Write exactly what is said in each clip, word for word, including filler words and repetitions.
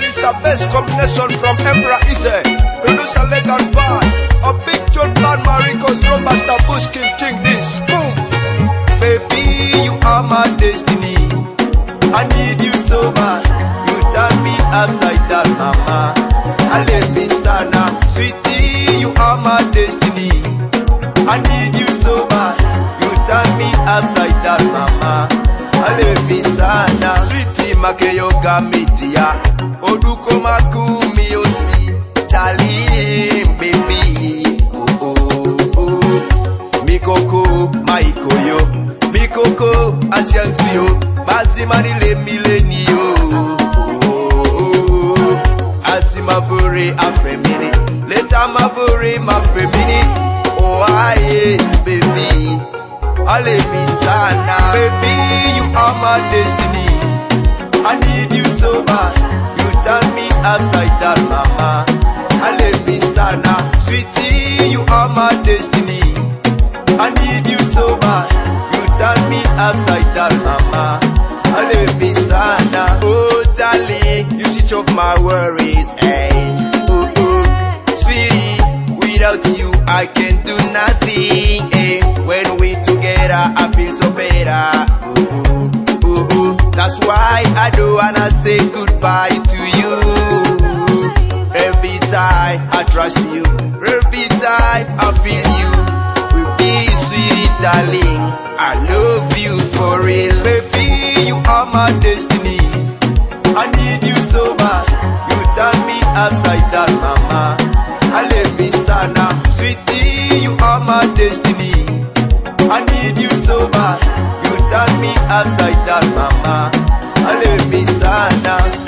is the best combination from Emperor Ize, producer Legan Bad, a big John Plan Maricos, Robusta Bushkin, think this, boom. Baby, you are my destiny, I need you so much, you turn me upside down, mama, I let me sana, sweetie, you are my destiny, I need you so much, you turn me upside down, mama, I let me sana, sweetie, makeyo gamitria, oduko makumi osi, darling, baby, oh, oh, oh, mikoko, maikoyo, mikoko, asiansuyo, bazimani le milenio, oh, oh, oh, asimavore afemini, leta mavore mafemini, oh, aye, baby, ale mi sana, baby, you are my destiny, I need you so much, you turn me upside down, mama, ale mi sana, sweetie, you are my destiny, I need you so much, you turn me upside down, mama, ale mi sana, oh darling, you switch off my worries, hey, oh oh, sweetie, without you I can do nothing, hey, when we together I feel so better, oh oh, oh oh, that's why I don't wanna say goodbye to you, every time I trust you, every time I feel you, will be sweet darling, I love you for real, baby, you are my destiny, I need you so much, you turn me upside down, mama, I let me sana, sweetie, you are my destiny, I need you so much, you turn me upside down, mama, I let me sana.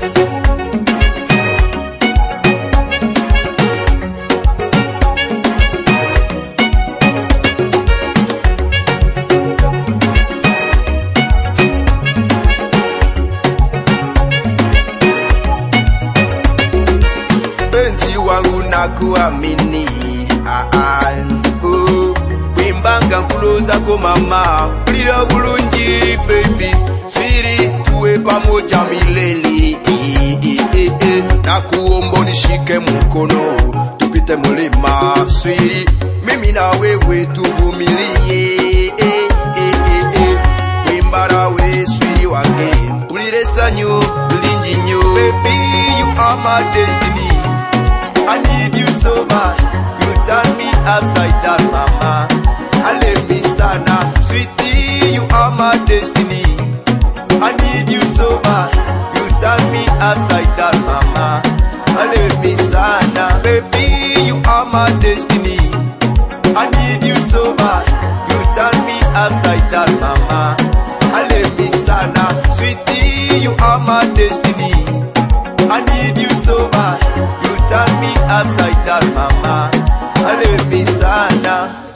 Penzi wangu nakuamini, ah ah, oh, wimbanga nkuloza ko mama, ulira bulungi baby, siri tuwe pamoja milele, eh, eh, eh, eh. Nakuomba nishike mkono, tupite mulima, siri, mimi na wewe tuvumilie, eh, eh, eh, eh. Wimbara we siri wange, ulire sanyo, ulinji nyo, baby, you are my destiny, I need you so much, you turn me upside down, mama, I let me sana, sweetie, you are my destiny, I need you so much, you turn me upside down, mama, I let me sana, baby, you are my destiny, I need you so much, you turn me upside down, mama, I let me sana, sweetie, you are my destiny, I need you so much, you turn me upside down, mama, I let me sana.